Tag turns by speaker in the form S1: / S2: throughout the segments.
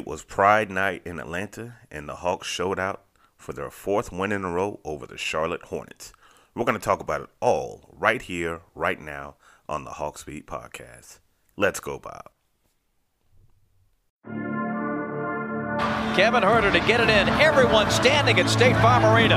S1: It was Pride Night in Atlanta, and the Hawks showed out for their fourth win in a row over the Charlotte Hornets. We're going to talk about it all right here, right now, on the Hawks Beat Podcast. Let's go, Bob.
S2: Kevin Huerter to get it in. Everyone standing at State Farm Arena.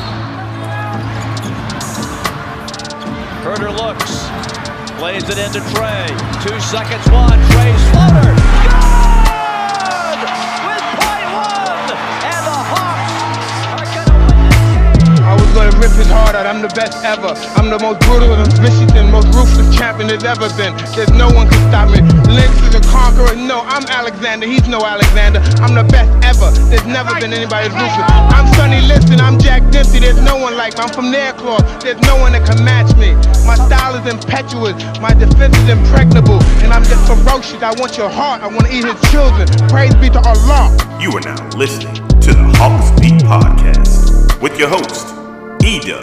S2: Huerter looks, plays it into Trey. 2 seconds, one. Trey's floater. Good! With .1, and the Hawks are going to win this game.
S3: I was going to rip his heart out. I'm the best ever. I'm the most brutal and vicious and most ruthless champion there's ever been. There's no one can stop me. Lynx is a conqueror. No, I'm Alexander. He's no Alexander. I'm the best ever. There's never been anybody as ruthless. I'm Sonny Liston. I'm Jack Dempsey. There's no one like me. I'm from Nairclaw. There's no one that can match me. My style is impetuous. My defense is impregnable. And I'm just ferocious. I want your heart. I want to eat his children. Praise be to Allah.
S1: You are now listening to the Hawks Beat Podcast with your host, E-Dub.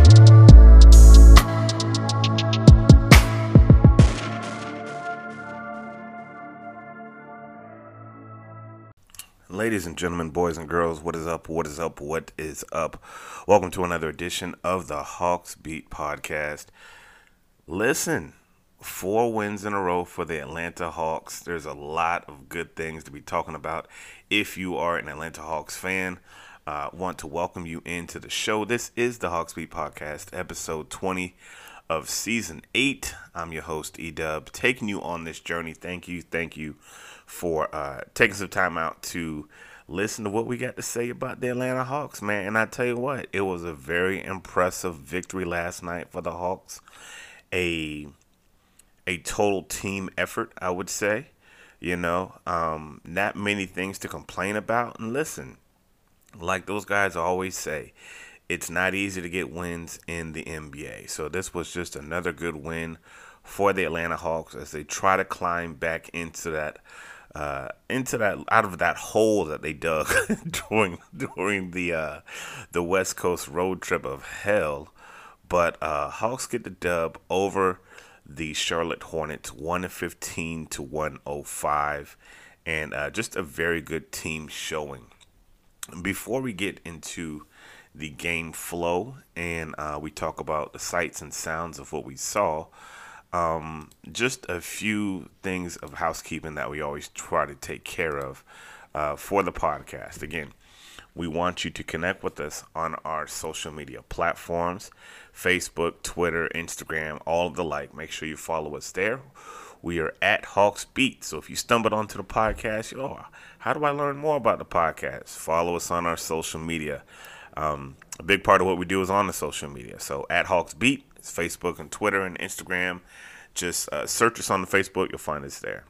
S1: Ladies and gentlemen, boys and girls, what is up? What is up? What is up? Welcome to another edition of the Hawks Beat Podcast. Listen, 4 wins in a row for the Atlanta Hawks. There's a lot of good things to be talking about. If you are an Atlanta Hawks fan, want to welcome you into the show. This is the Hawks Beat Podcast, episode 20 of season 8. I'm your host, E-Dub, taking you on this journey. Thank you for taking some time out to listen to what we got to say about the Atlanta Hawks, man. And I tell you what, it was a very impressive victory last night for the Hawks. A total team effort, I would say. You know, not many things to complain about. And listen, like those guys always say, it's not easy to get wins in the NBA. So this was just another good win for the Atlanta Hawks as they try to climb back into that out of that hole that they dug during the West Coast road trip of hell. But Hawks get the dub over the Charlotte Hornets, 115 to 105, and just a very good team showing. Before we get into the game flow and we talk about the sights and sounds of what we saw, just a few things of housekeeping that we always try to take care of for the podcast. Again, we want you to connect with us on our social media platforms, Facebook, Twitter, Instagram, all of the like. Make sure you follow us there. We are at Hawks Beat. So if you stumbled onto the podcast, how do I learn more about the podcast? Follow us on our social media. A big part of what we do is on the social media. So at Hawks Beat, it's Facebook and Twitter and Instagram. Just search us on the Facebook. You'll find us there.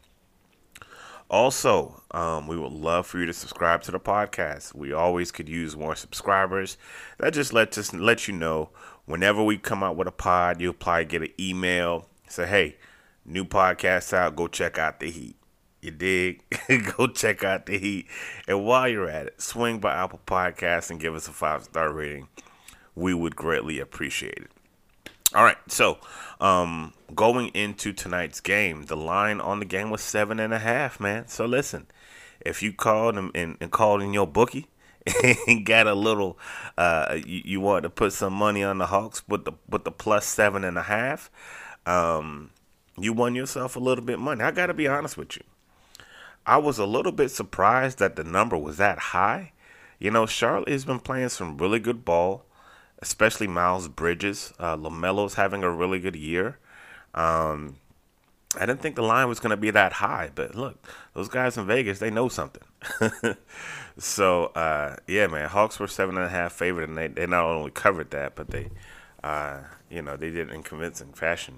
S1: Also, we would love for you to subscribe to the podcast. We always could use more subscribers. That just let you know whenever we come out with a pod, you'll probably get an email. Say, hey, new podcast out. Go check out the heat. You dig? Go check out the heat. And while you're at it, swing by Apple Podcasts and give us a 5-star rating. We would greatly appreciate it. All right, so going into tonight's game, the line on the game was 7.5, man. So listen, if you called and called in your bookie and got a little, you wanted to put some money on the Hawks with the plus 7.5, you won yourself a little bit of money. I got to be honest with you. I was a little bit surprised that the number was that high. You know, Charlotte has been playing some really good ball, especially Miles Bridges. LaMelo's having a really good year. I didn't think the line was going to be that high, but look, those guys in Vegas, they know something. So, yeah, man, Hawks were 7.5 favorite, and they not only covered that, but they did it in convincing fashion.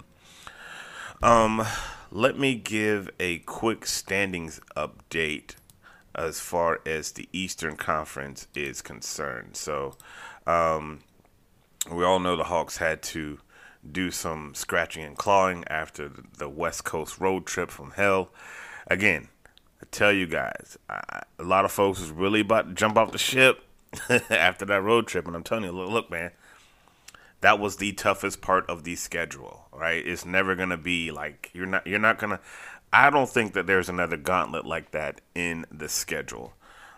S1: Let me give a quick standings update as far as the Eastern Conference is concerned. So, we all know the Hawks had to do some scratching and clawing after the West Coast road trip from hell. Again, I tell you guys, a lot of folks was really about to jump off the ship after that road trip. And I'm telling you, look, man, that was the toughest part of the schedule, right? It's never going to be like, you're not going to, I don't think that there's another gauntlet like that in the schedule.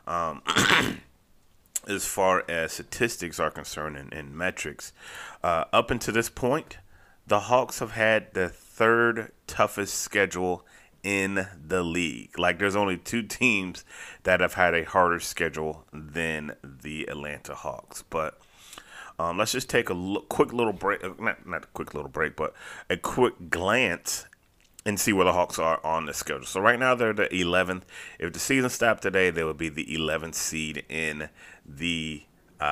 S1: As far as statistics are concerned and metrics, up until this point, the Hawks have had the third toughest schedule in the league. Like, there's only two teams that have had a harder schedule than the Atlanta Hawks. But let's just take a quick little break, not a quick little break, but a quick glance and see where the Hawks are on the schedule. So right now they're the 11th. If the season stopped today, they would be the 11th seed in the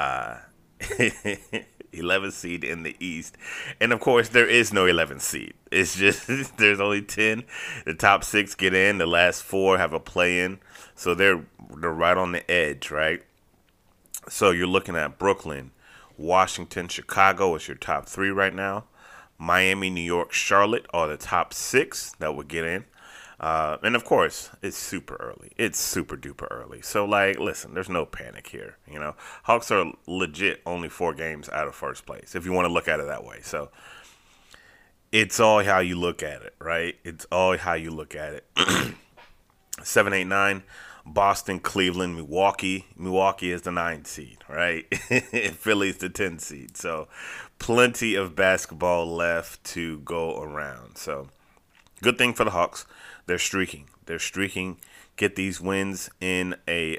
S1: 11th seed in the East. And of course, there is no 11th seed. It's just there's only 10. The top 6 get in. The last 4 have a play-in. So they're right on the edge, right? So you're looking at Brooklyn, Washington, Chicago is your top 3 right now. Miami, New York, Charlotte are the top 6 that would get in. And of course, it's super early. It's super duper early. So, like, listen, there's no panic here. You know, Hawks are legit only 4 games out of first place, if you want to look at it that way. So, it's all how you look at it, right? It's all how you look at it. 7, 8, 9. Boston, Cleveland, Milwaukee. Milwaukee is the 9th seed, right? Philly's the 10th seed. So, plenty of basketball left to go around. So, good thing for the Hawks. They're streaking. Get these wins in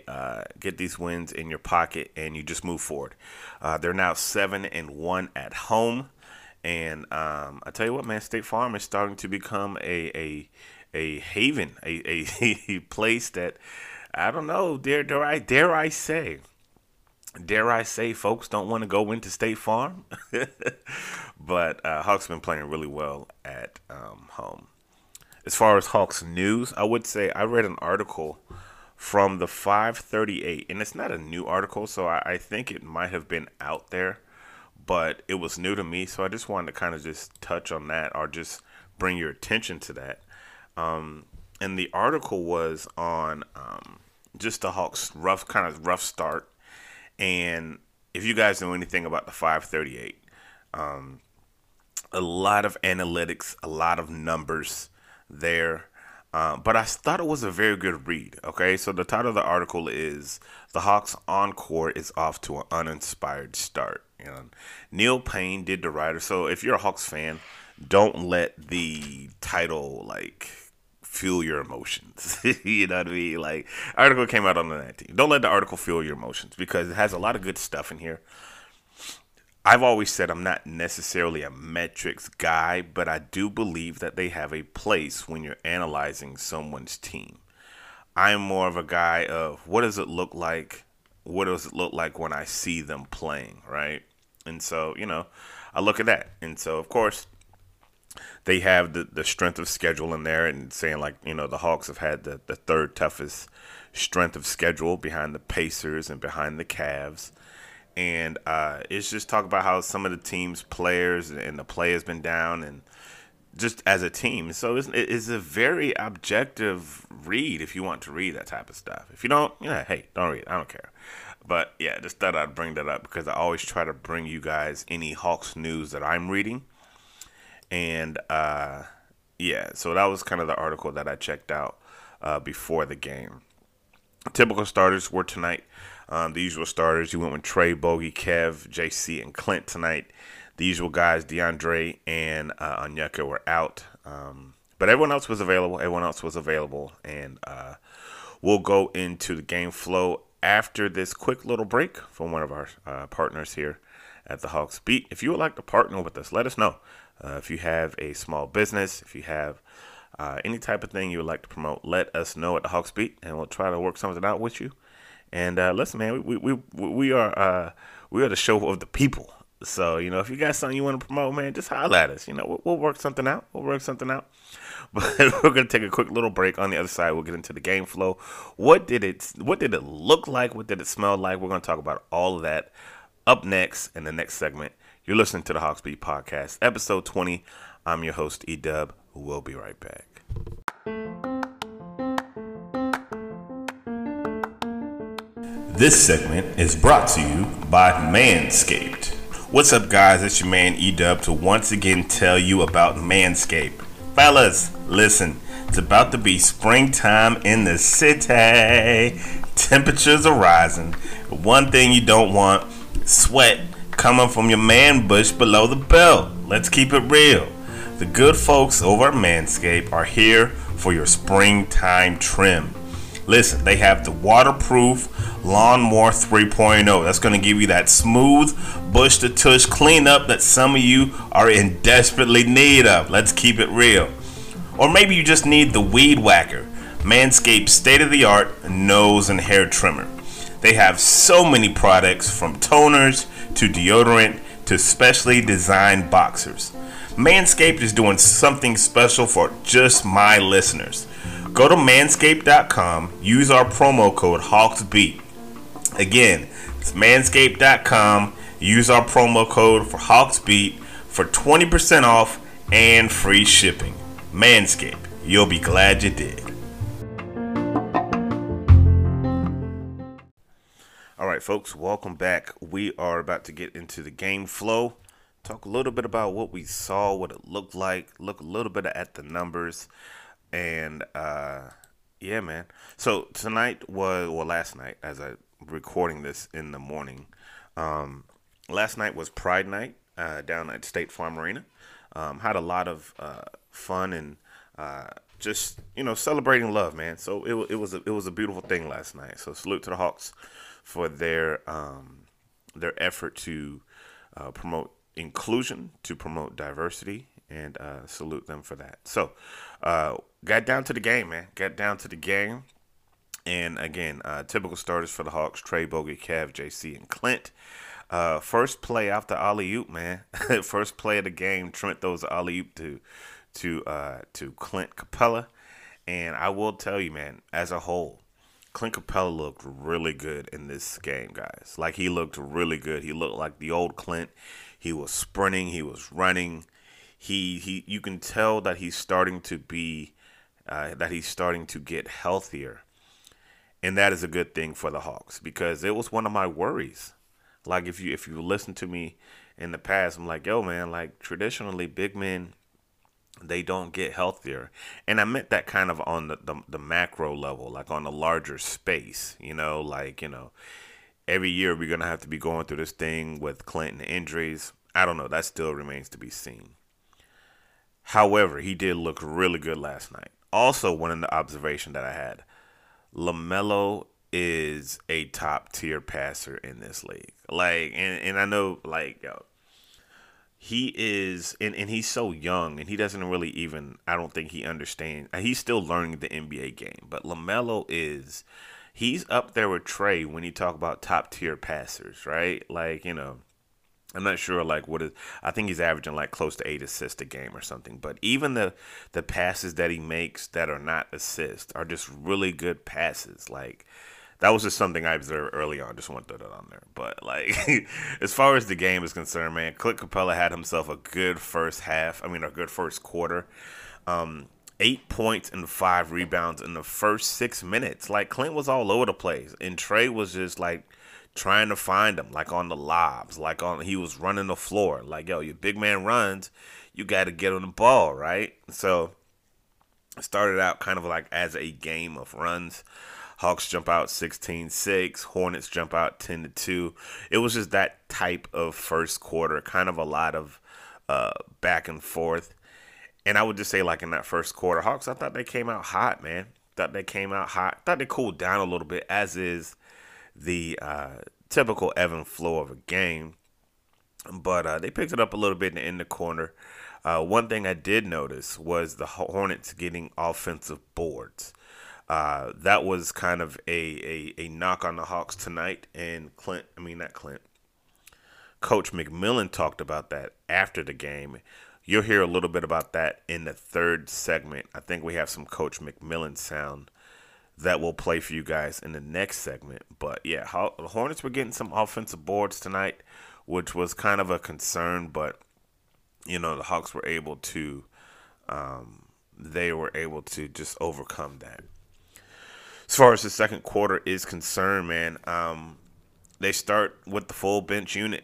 S1: your pocket, and you just move forward. They're now 7-1 at home, and I tell you what, man, State Farm is starting to become a haven, a place that, I don't know, dare I say, folks don't want to go into State Farm. But Hawks been playing really well at home. As far as Hawks news, I would say I read an article from the 538, and it's not a new article, so I think it might have been out there, but it was new to me, so I just wanted to kind of just touch on that or just bring your attention to that. And the article was on just the Hawks' rough start. And if you guys know anything about the 538, a lot of analytics, a lot of numbers there. But I thought it was a very good read. Okay, so the title of the article is "The Hawks Encore is Off to an Uninspired Start." You know, Neil Payne did the writer. So if you're a Hawks fan, don't let the title fuel your emotions. You know what I mean? Like, article came out on the 19th. Don't let the article fuel your emotions because it has a lot of good stuff in here. I've always said I'm not necessarily a metrics guy, but I do believe that they have a place when you're analyzing someone's team. I'm more of a guy of what does it look like? What does it look like when I see them playing, right? And so, you know, I look at that. And so, of course, they have the strength of schedule in there and saying, like, you know, the Hawks have had the third toughest strength of schedule behind the Pacers and behind the Cavs. And it's just talk about how some of the team's players and the play has been down and just as a team. So it's a very objective read if you want to read that type of stuff. If you don't, you know, hey, don't read it. I don't care. But, yeah, just thought I'd bring that up because I always try to bring you guys any Hawks news that I'm reading. And, yeah, so that was kind of the article that I checked out before the game. Typical starters were tonight. The usual starters, you went with Trey, Bogey, Kev, JC, and Clint tonight. The usual guys, DeAndre and Onyeka were out. But everyone else was available. And we'll go into the game flow after this quick little break from one of our partners here at the Hawks Beat. If you would like to partner with us, let us know. If you have a small business, if you have any type of thing you would like to promote, let us know at the Hawks Beat, and we'll try to work something out with you. And listen, man, we are the show of the people. So, you know, if you got something you want to promote, man, just holler at us. You know, we'll work something out. But we're gonna take a quick little break. On the other side, we'll get into the game flow. What did it look like? What did it smell like? We're gonna talk about all of that up next in the next segment. You're listening to the Hawks Beat Podcast, episode 20. I'm your host, E-Dub. We'll be right back. This segment is brought to you by Manscaped. What's up, guys? It's your man E-Dub to once again tell you about Manscaped. Fellas, listen, It's about to be springtime in the city. Temperatures are rising. But one thing you don't want, sweat coming from your man bush below the belt. Let's keep it real. The good folks over at Manscaped are here for your springtime trim. Listen, they have the waterproof Lawnmower 3.0. That's going to give you that smooth bush to tush cleanup that some of you are in desperately need of. Let's keep it real. Or maybe you just need the Weed Whacker, Manscaped's state-of-the-art nose and hair trimmer. They have so many products, from toners to deodorant to specially designed boxers. Manscaped is doing something special for just my listeners. Go to manscaped.com, use our promo code HawksBeat. Again, it's manscaped.com, use our promo code for HawksBeat for 20% off and free shipping. Manscaped, you'll be glad you did. All right, folks, welcome back. We are about to get into the game flow. Talk a little bit about what we saw, what it looked like, look a little bit at the numbers, and yeah, man. So tonight was, well, last night, as I'm recording this in the morning, last night was Pride Night down at State Farm Arena. Had a lot of fun and just, you know, celebrating love, man. So it was a beautiful thing last night. So salute to the Hawks for their effort to promote inclusion, to promote diversity, and salute them for that. So got down to the game, man. Got down to the game. And again, typical starters for the Hawks: Trey, Bogey, Kev, JC, and Clint. First play after alley-oop, man. First play of the game, Trent throws the alley-oop to Clint Capella. And I will tell you, man, as a whole, Clint Capella looked really good in this game, guys. Like, he looked really good. He looked like the old Clint. He was sprinting. He was running. You can tell that he's starting to be, that he's starting to get healthier. And that is a good thing for the Hawks, because it was one of my worries. Like, if you listen to me in the past, I'm like, yo, man, like, traditionally big men, they don't get healthier. And I meant that kind of on the macro level, like on the larger space, you know, like, you know, every year we're going to have to be going through this thing with Clinton injuries. I don't know. That still remains to be seen. However, he did look really good last night. Also, one of the observation that I had, LaMelo is a top tier passer in this league. Like, and I know, like, yo, he is, and he's so young, and he doesn't really even, I don't think he understands. He's still learning the NBA game. But LaMelo he's up there with Trey when you talk about top tier passers, right? Like, you know, I'm not sure, like, I think he's averaging like close to 8 assists a game or something. But even the passes that he makes that are not assists are just really good passes. Like, that was just something I observed early on. Just want to throw that on there. But, like, as far as the game is concerned, man, Clint Capella had himself a good first half. I mean, a good first quarter. 8 points and 5 rebounds in the first 6 minutes. Like, Clint was all over the place. And Trey was just, like, trying to find him, like, on the lobs. Like, he was running the floor. Like, yo, your big man runs, you got to get on the ball, right? So, it started out kind of like as a game of runs. Hawks jump out 16-6. Hornets jump out 10-2. It was just that type of first quarter, kind of a lot of back and forth. And I would just say, like, in that first quarter, Hawks, I thought they came out hot, man. Thought they cooled down a little bit, as is the typical ebb and flow of a game. But they picked it up a little bit in the corner. One thing I did notice was the Hornets getting offensive boards. That was kind of a knock on the Hawks tonight. And Coach McMillan talked about that after the game. You'll hear a little bit about that in the third segment. I think we have some Coach McMillan sound that we'll play for you guys in the next segment. But, yeah, the Hornets were getting some offensive boards tonight, which was kind of a concern. But, you know, the Hawks were able to just overcome that. As far as the second quarter is concerned, man, they start with the full bench unit,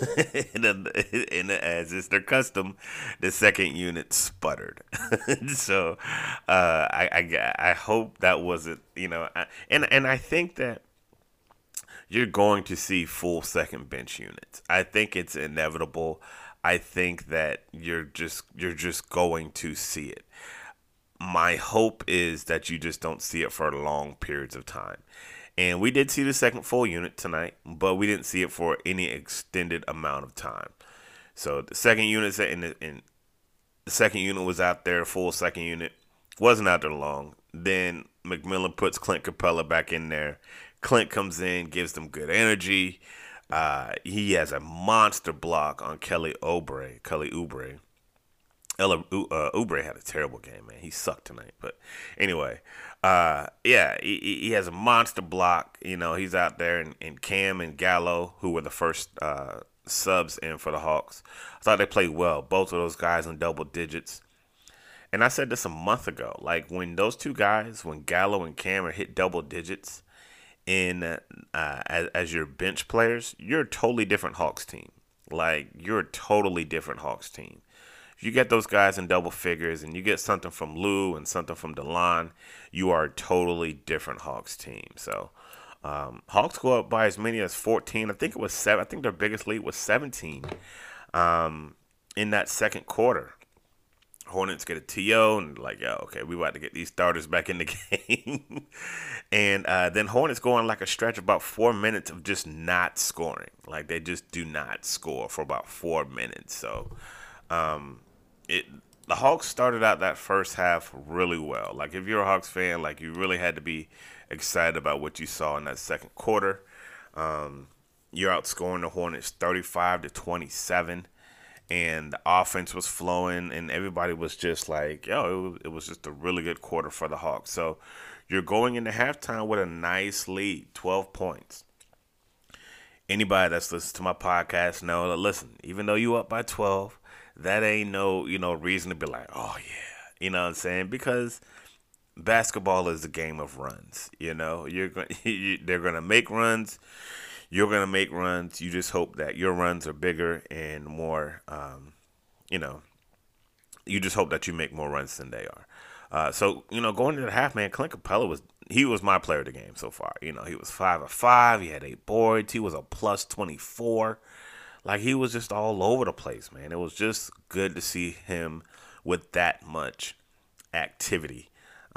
S1: as is their custom, the second unit sputtered. So I hope that wasn't, and I think that you're going to see full second bench units. I think it's inevitable. I think that you're just going to see it. My hope is that you just don't see it for long periods of time. And we did see the second full unit tonight, but we didn't see it for any extended amount of time. So the second unit the second unit was out there, full second unit, wasn't out there long. Then McMillan puts Clint Capella back in there. Clint comes in, gives them good energy. He has a monster block on Kelly Oubre. Oubre had a terrible game, man. He sucked tonight. But anyway, he has a monster block. He's out there, and Cam and Gallo, who were the first subs in for the Hawks, I thought they played well. Both of those guys in double digits. And I said this a month ago. Like, when those two guys, when Gallo and Cam hit double digits as your bench players, you're a totally different Hawks team. Like, you're a totally different Hawks team. If you get those guys in double figures and you get something from Lou and something from DeLon, you are a totally different Hawks team. So Hawks go up by as many as 14. I think it was 7. I think their biggest lead was 17 in that second quarter. Hornets get a TO and okay, we about to get these starters back in the game. And then Hornets go on like a stretch of about 4 minutes of just not scoring. Like, they just do not score for about 4 minutes. So the Hawks started out that first half really well. Like, if you're a Hawks fan, like, you really had to be excited about what you saw in that second quarter. You're outscoring the Hornets 35-27, and the offense was flowing, and everybody was just like, it was just a really good quarter for the Hawks. So you're going into halftime with a nice lead, 12 points. Anybody that's listened to my podcast know that, listen, even though you up by 12, that ain't no, reason to be like, oh, yeah. You know what I'm saying? Because basketball is a game of runs. They're going to make runs. You're going to make runs. You just hope that your runs are bigger and more, you just hope that you make more runs than they are. So, going into the half, man, Clint Capella was my player of the game so far. He was 5 of 5. He had 8 boards. He was a plus 24. Like, he was just all over the place, man. It was just good to see him with that much activity.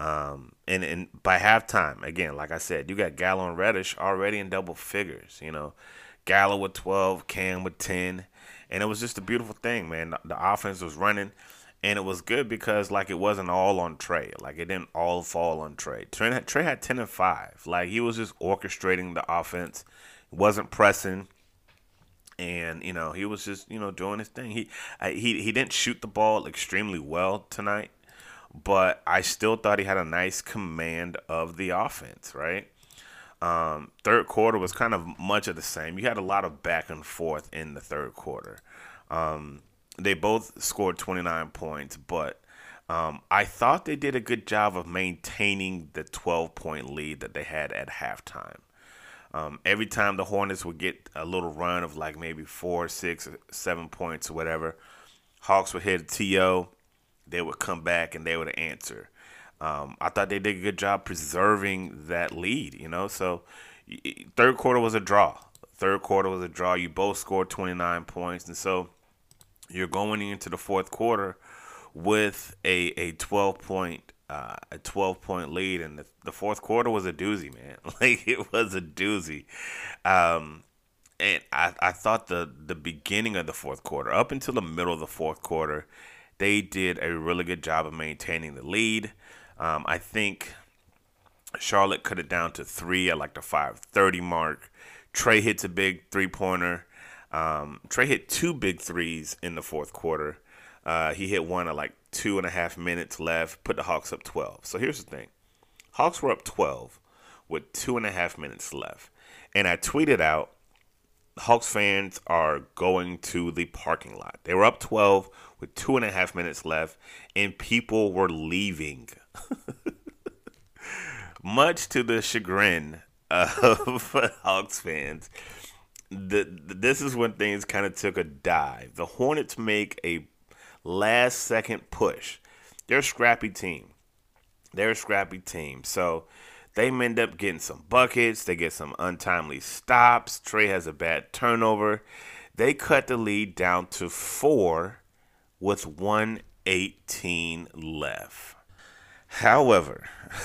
S1: And by halftime, again, like I said, you got Gallo and Reddish already in double figures. Gallo with 12, Cam with 10. And it was just a beautiful thing, man. The offense was running. And it was good because, like, it wasn't all on Trey. Like, it didn't all fall on Trey. Trey had 10 and 5. Like, he was just orchestrating the offense. Wasn't pressing. And, he was just, doing his thing. He didn't shoot the ball extremely well tonight, but I still thought he had a nice command of the offense, right? Third quarter was kind of much of the same. You had a lot of back and forth in the third quarter. They both scored 29 points, but I thought they did a good job of maintaining the 12-point lead that they had at halftime. Every time the Hornets would get a little run of like maybe 4, 6, 7 points or whatever, Hawks would hit a TO. They would come back and they would answer. I thought they did a good job preserving that lead, So third quarter was a draw. You both scored 29 points. And so you're going into the fourth quarter with a 12-point lead, and the fourth quarter was a doozy, man. Like, it was a doozy. And I thought the beginning of the fourth quarter, up until the middle of the fourth quarter, they did a really good job of maintaining the lead. I think Charlotte cut it down to 3 at like the 5:30 mark. Trey hits a big three-pointer. Trey hit 2 big threes in the fourth quarter. He hit one at like 2.5 minutes left, put the Hawks up 12. So here's the thing. Hawks were up 12 with 2.5 minutes left. And I tweeted out, Hawks fans are going to the parking lot. They were up 12 with 2.5 minutes left, and people were leaving. Much to the chagrin of Hawks fans, this is when things kind of took a dive. The Hornets make a last-second push. They're a scrappy team. So they end up getting some buckets. They get some untimely stops. Trey has a bad turnover. They cut the lead down to 4 with 1:18 left. However,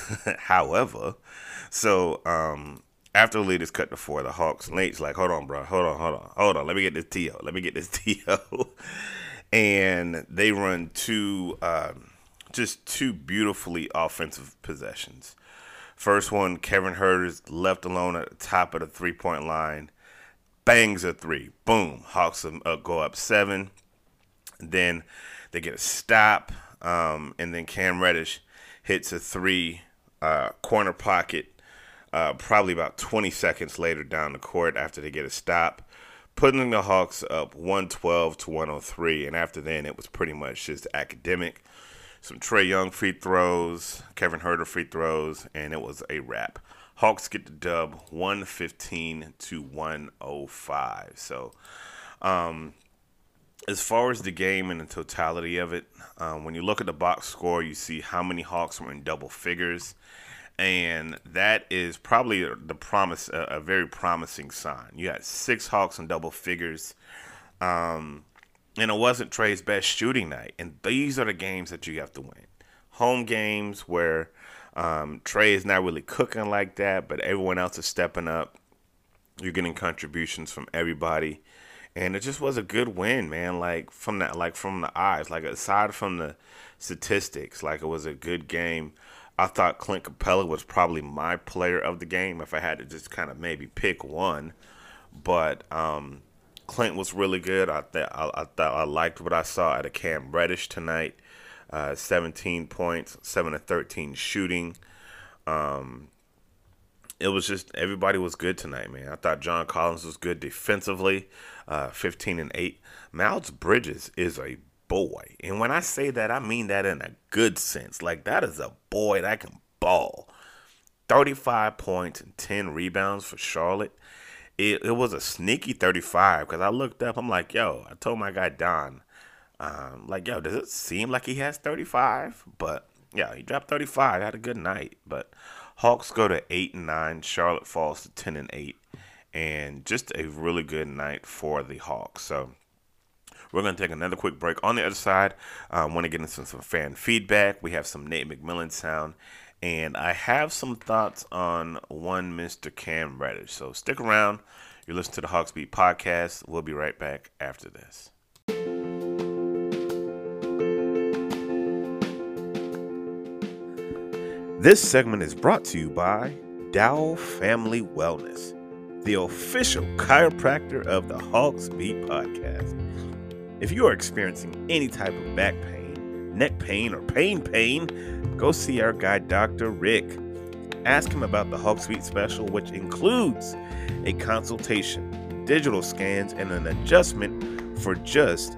S1: so after the lead is cut to 4, the Hawks, Nate's like, hold on, bro. Hold on. Let me get this TO. And they run two beautifully offensive possessions. First one, Kevin Huerter's left alone at the top of the three-point line. Bangs a 3. Boom. Hawks go up 7. Then they get a stop. And then Cam Reddish hits a 3 corner pocket probably about 20 seconds later down the court after they get a stop, putting the Hawks up 112 to 103. And after then, it was pretty much just academic. Some Trae Young free throws, Kevin Huerter free throws, and it was a wrap. Hawks get the dub 115 to 105. So, as far as the game and the totality of it, when you look at the box score, you see how many Hawks were in double figures, and that is probably a very promising sign. You had 6 Hawks in double figures, and it wasn't Trey's best shooting night. And these are the games that you have to win. Home games where Trey is not really cooking like that, but everyone else is stepping up. You're getting contributions from everybody. And it just was a good win, man. From the eyes, aside from the statistics, it was a good game. I thought Clint Capella was probably my player of the game if I had to just kind of maybe pick one. But Clint was really good. I thought I liked what I saw out of Cam Reddish tonight. 17 points, 7 of 13 shooting. It was just everybody was good tonight, man. I thought John Collins was good defensively, 15 and 8. Miles Bridges is a boy, and when I say that, I mean that in a good sense. That is a boy that can ball. 35 points and 10 rebounds for Charlotte. It was a sneaky 35 because I looked up. I'm like, yo, I told my guy Don, yo, does it seem like he has 35? But yeah, he dropped 35. Had a good night. But Hawks go to 8 and 9. Charlotte falls to 10 and 8, and just a really good night for the Hawks. So we're going to take another quick break. On the other side, I want to get into some fan feedback. We have some Nate McMillan sound, and I have some thoughts on one Mr. Cam Reddish. So stick around. You're listening to the Hawks Beat Podcast. We'll be right back after this. This segment is brought to you by Dow Family Wellness, the official chiropractor of the Hawks Beat Podcast. If you are experiencing any type of back pain, neck pain, or pain, go see our guy, Dr. Rick. Ask him about the Hawks Beat special, which includes a consultation, digital scans, and an adjustment for just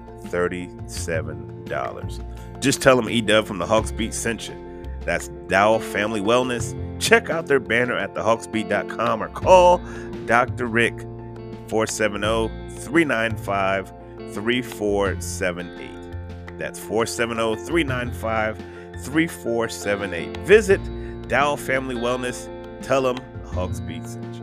S1: $37. Just tell him E-Dub from the Hawks Beat sent you. That's Dow Family Wellness. Check out their banner at thehawksbeat.com or call Dr. Rick 470-395-3478. That's 470-395-3478. Visit Dow Family Wellness. Tell them the Hawks Beat sent you.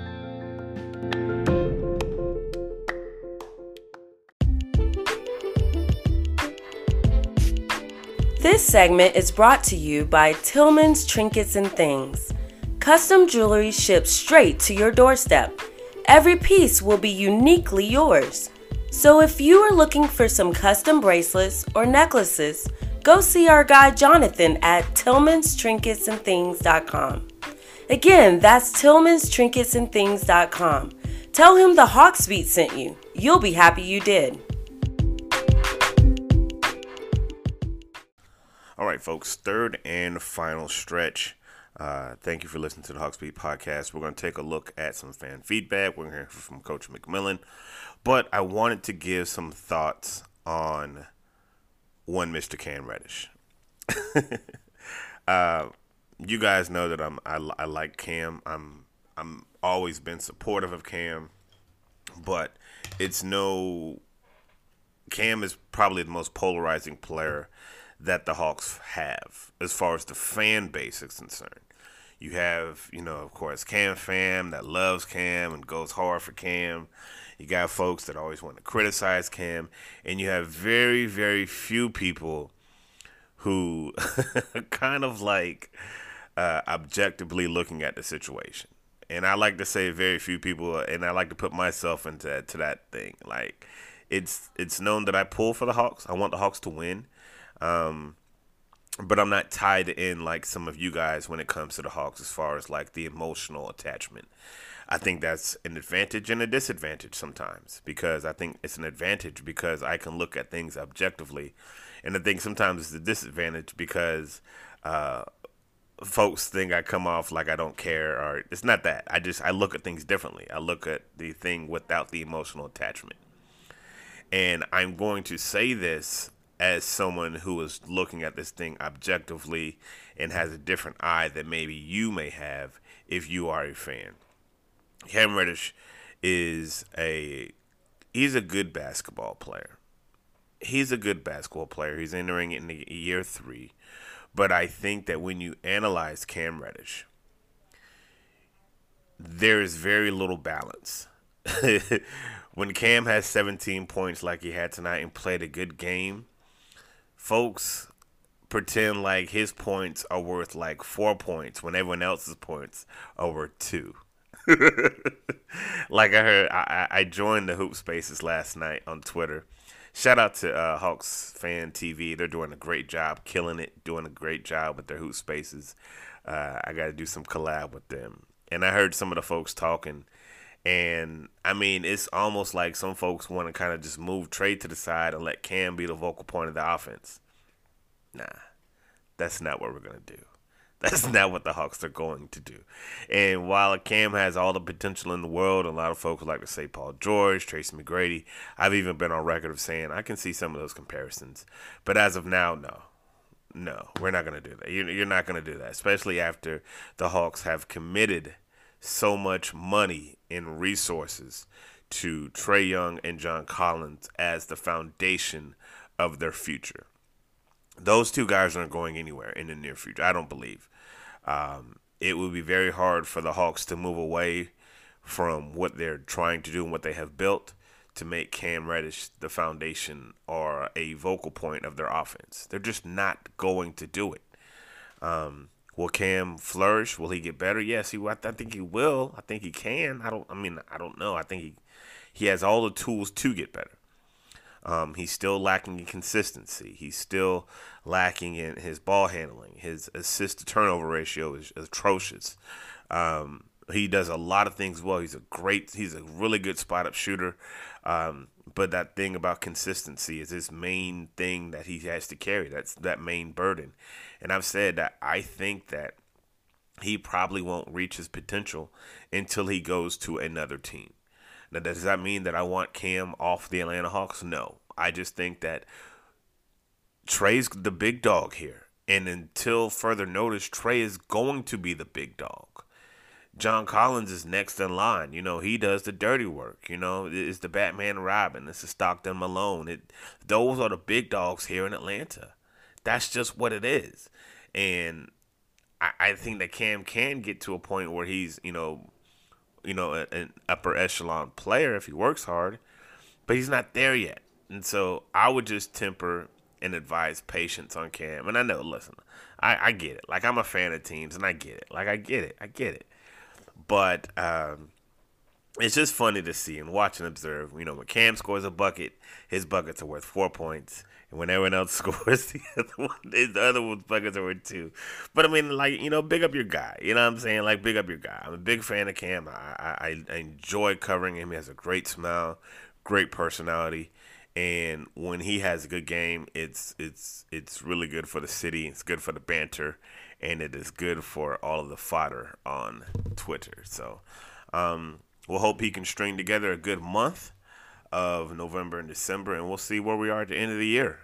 S4: This segment is brought to you by Tillman's Trinkets and Things. Custom jewelry ships straight to your doorstep. Every piece will be uniquely yours. So if you are looking for some custom bracelets or necklaces, go see our guy Jonathan at Tillman'sTrinketsandThings.com. Again, that's Tillman'sTrinketsandThings.com. Tell him the Hawks Beat sent you. You'll be happy you did.
S1: All right, folks, third and final stretch. Thank you for listening to the Hawks Beat Podcast. We're going to take a look at some fan feedback. We're going to hear from Coach McMillan. But I wanted to give some thoughts on one Mr. Cam Reddish. You guys know that I like Cam. I'm I'm always been supportive of Cam, but it's no. Cam is probably the most polarizing player that the Hawks have as far as the fan base is concerned. You have, of course, Cam fam that loves Cam and goes hard for Cam. You got folks that always want to criticize Cam. And you have very, very few people who kind of like objectively looking at the situation. And I like to say very few people, and I like to put myself into that thing. Like, it's known that I pull for the Hawks. I want the Hawks to win. But I'm not tied in like some of you guys when it comes to the Hawks as far as like the emotional attachment. I think that's an advantage and a disadvantage sometimes, because I think it's an advantage because I can look at things objectively, and I think sometimes it's a disadvantage because folks think I come off like I don't care, or it's not that. I look at things differently. I look at the thing without the emotional attachment. And I'm going to say this as someone who is looking at this thing objectively and has a different eye that maybe you may have if you are a fan. Cam Reddish he's a good basketball player. He's a good basketball player. He's entering in year 3. But I think that when you analyze Cam Reddish, there is very little balance. When Cam has 17 points like he had tonight and played a good game, folks pretend like his points are worth like 4 points when everyone else's points are worth 2. Like I heard, I joined the Hoop Spaces last night on Twitter. Shout out to Hawks Fan TV. They're doing a great job, killing it, doing a great job with their Hoop Spaces. I got to do some collab with them. And I heard some of the folks talking. And, I mean, it's almost like some folks want to kind of just move Trae to the side and let Cam be the vocal point of the offense. Nah, that's not what we're going to do. That's not what the Hawks are going to do. And while Cam has all the potential in the world, a lot of folks like to say Paul George, Tracy McGrady. I've even been on record of saying I can see some of those comparisons. But as of now, no, we're not going to do that. You're not going to do that, especially after the Hawks have committed so much money and resources to Trae Young and John Collins as the foundation of their future. Those two guys aren't going anywhere in the near future, I don't believe. It would be very hard for the Hawks to move away from what they're trying to do and what they have built to make Cam Reddish the foundation or a vocal point of their offense. They're just not going to do it. Will Cam flourish? Will he get better? Yes, I think he will. I think he can. I don't know. I think he has all the tools to get better. He's still lacking in consistency. He's still lacking in his ball handling. His assist to turnover ratio is atrocious. He does a lot of things well. He's a really good spot up shooter. But that thing about consistency is his main thing that he has to carry. That's that main burden. And I've said that I think that he probably won't reach his potential until he goes to another team. Now, does that mean that I want Cam off the Atlanta Hawks? No. I just think that Trae's the big dog here. And until further notice, Trae is going to be the big dog. John Collins is next in line. He does the dirty work. It's the Batman Robin. It's the Stockton Malone. Those are the big dogs here in Atlanta. That's just what it is. And I think that Cam can get to a point where he's, an upper echelon player if he works hard, but he's not there yet. And so I would just temper and advise patience on Cam. And I know, listen, I get it. Like, I'm a fan of teams, and I get it. Like, I get it. But it's just funny to see and watch and observe. When Cam scores a bucket, his buckets are worth 4 points. And when everyone else scores, the other one's buckets are worth 2. But, I mean, like, big up your guy. You know what I'm saying? Like, big up your guy. I'm a big fan of Cam. I enjoy covering him. He has a great smile, great personality. And when he has a good game, it's really good for the city. It's good for the banter. And it is good for all of the fodder on Twitter. So we'll hope he can string together a good month of November and December, and we'll see where we are at the end of the year.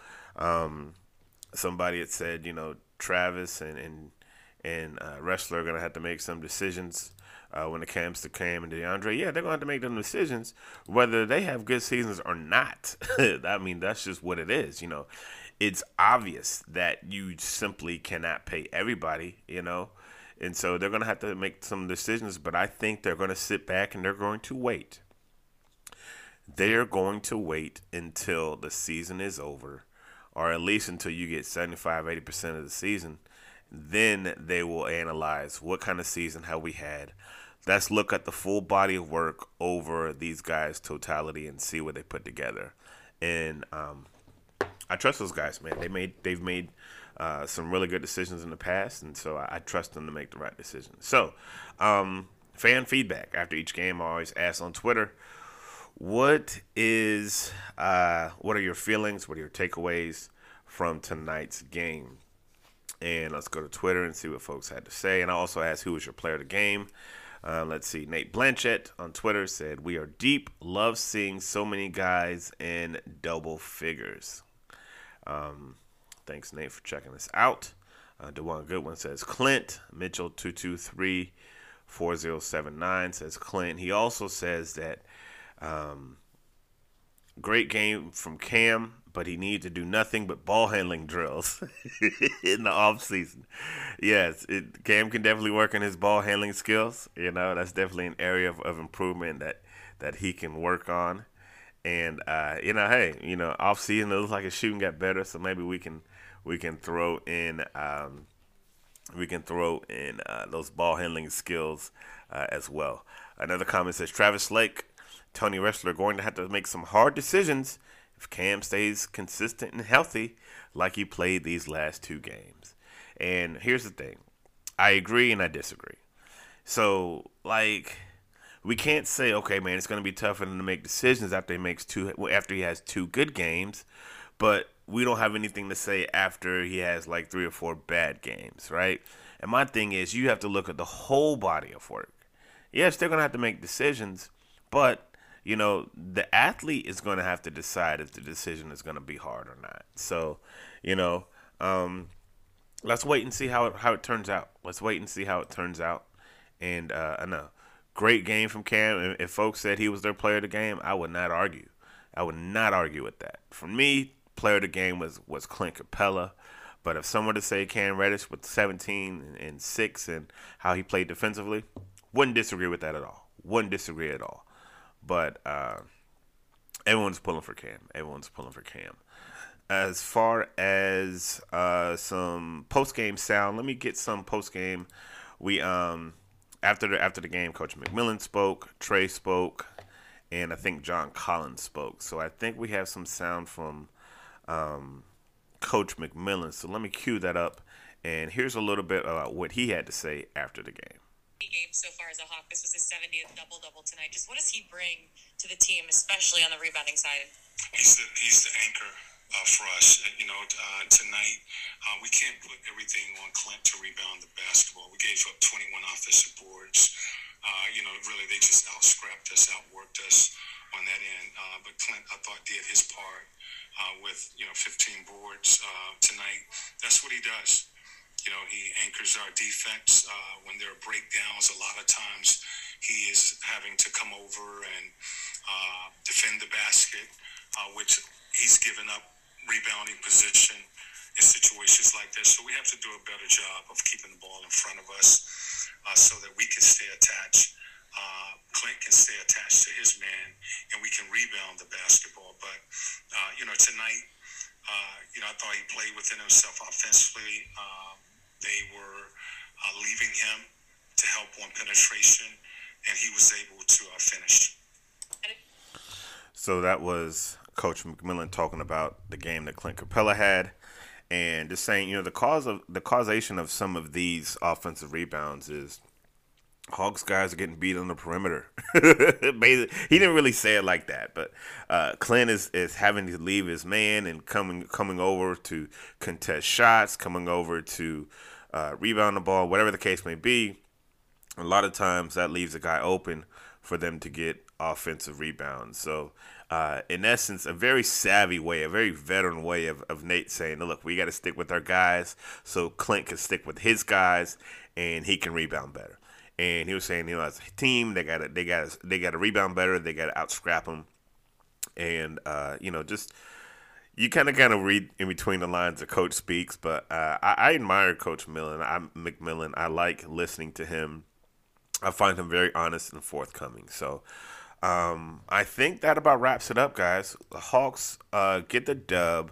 S1: Somebody had said, Travis and Wrestler are going to have to make some decisions when it comes to Cam and DeAndre, yeah, they're going to have to make them decisions whether they have good seasons or not. I mean, that's just what it is. It's obvious that you simply cannot pay everybody, and so they're going to have to make some decisions, but I think they're going to sit back and they're going to wait. They're going to wait until the season is over, or at least until you get 75-80% of the season. Then they will analyze what kind of season have we had. Let's look at the full body of work over these guys' totality and see what they put together. And I trust those guys, man. They've made some really good decisions in the past, and so I trust them to make the right decisions. So, fan feedback after each game, I always ask on Twitter, what are your feelings? What are your takeaways from tonight's game? And let's go to Twitter and see what folks had to say. And I also asked, who was your player of the game? Let's see. Nate Blanchett on Twitter said, "We are deep. Love seeing so many guys in double figures." Thanks, Nate, for checking us out. DeJuan Goodwin says, Clint. Mitchell 223-4079 says Clint. He also says that great game from Cam, but he needs to do nothing but ball handling drills in the offseason. Yes, Cam can definitely work on his ball handling skills. That's definitely an area of improvement that he can work on. And off season it looks like his shooting got better, so maybe we can throw in those ball handling skills as well. Another comment says Travis Lake, Tony Wrestler going to have to make some hard decisions if Cam stays consistent and healthy like he played these last two games. And here's the thing, I agree and I disagree. So we can't say, okay, man, it's going to be tough for him to make decisions after he has two good games, but we don't have anything to say after he has 3 or 4 bad games, right? And my thing is, you have to look at the whole body of work. Yes, they're going to have to make decisions, but the athlete is going to have to decide if the decision is going to be hard or not. So, let's wait and see how it turns out. And I know. Great game from Cam. If folks said he was their player of the game, I would not argue. With that. For me, player of the game was Clint Capella. But if someone to say Cam Reddish with 17 and 6 and how he played defensively, wouldn't disagree with that at all. But everyone's pulling for Cam. As far as some post-game sound, let me get some post-game. We after the game, Coach McMillan spoke, Trey spoke, and I think John Collins spoke. So I think we have some sound from Coach McMillan. So let me cue that up, and here's a little bit about what he had to say after the game.
S5: Game so far as a Hawk. This was his 70th double-double tonight. Just what does he bring to the team, especially on the rebounding side?
S6: He's the anchor for us. Tonight, we can't put everything on Clint to rebound the basketball. We gave up 21 offensive boards. Really they just out-scrapped us, outworked us on that end. But Clint, I thought, did his part with 15 boards tonight. That's what he does. He anchors our defense. When there are breakdowns, a lot of times he is having to come over and defend the basket, which he's given up rebounding position in situations like this. So we have to do a better job of keeping the ball in front of us so that we can stay attached. Clint can stay attached to his man, and we can rebound the basketball. But, tonight, I thought he played within himself offensively. They were leaving him to help on penetration, and he was able to finish.
S1: So that was Coach McMillan talking about the game that Clint Capella had, and just saying, the causation of some of these offensive rebounds is Hawks guys are getting beat on the perimeter. He didn't really say it like that, but Clint is having to leave his man and coming over to contest shots, coming over to rebound the ball, whatever the case may be. A lot of times that leaves a guy open for them to get offensive rebounds. So in essence, a very savvy way, a very veteran way of Nate saying, look, we got to stick with our guys so Clint can stick with his guys and he can rebound better. And he was saying, as a team, they got to rebound better. They got to out-scrap them. And, just you kind of read in between the lines of Coach speaks. But I admire Coach McMillan. I like listening to him. I find him very honest and forthcoming. So I think that about wraps it up, guys. The Hawks get the dub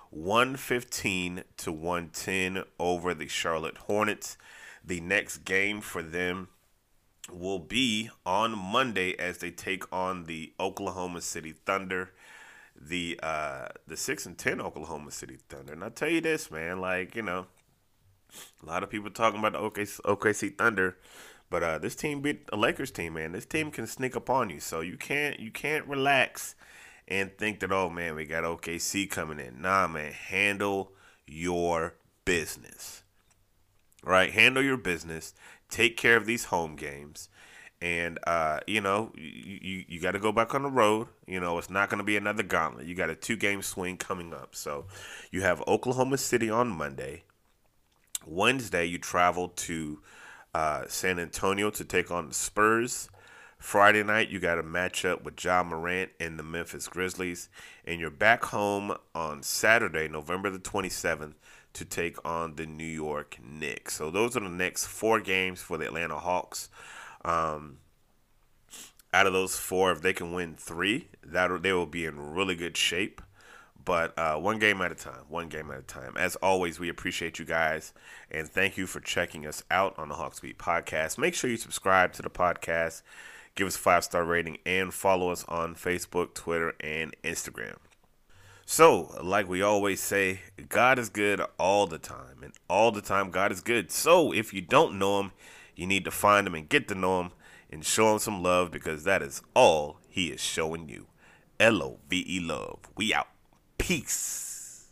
S1: 115-110 over the Charlotte Hornets. The next game for them will be on Monday as they take on the Oklahoma City Thunder, the 6-10 Oklahoma City Thunder. And I'll tell you this, man, a lot of people talking about the OKC Thunder, but this team beat a Lakers team, man. This team can sneak up on you, so you can't relax and think that, oh man, we got OKC coming in. Nah, man, handle your business. Right, handle your business. Take care of these home games, and you got to go back on the road. It's not going to be another gauntlet. You got a 2-game swing coming up. So you have Oklahoma City on Monday. Wednesday, you travel to San Antonio to take on the Spurs. Friday night, you got a matchup with Ja Morant and the Memphis Grizzlies, and you're back home on Saturday, November the 27th. To take on the New York Knicks. So those are the next 4 games for the Atlanta Hawks. Out of those 4, if they can win 3, they will be in really good shape. But one game at a time. As always, we appreciate you guys, and thank you for checking us out on the Hawks Beat Podcast. Make sure you subscribe to the podcast, give us a 5-star rating, and follow us on Facebook, Twitter, and Instagram. So, like we always say, God is good all the time, and all the time God is good. So, if you don't know him, you need to find him and get to know him and show him some love, because that is all he is showing you. LOVE love. We out. Peace.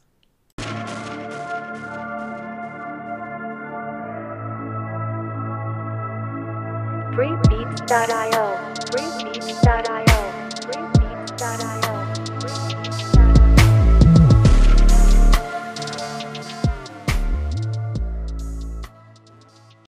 S7: Freebeats.io. Freebeats.io.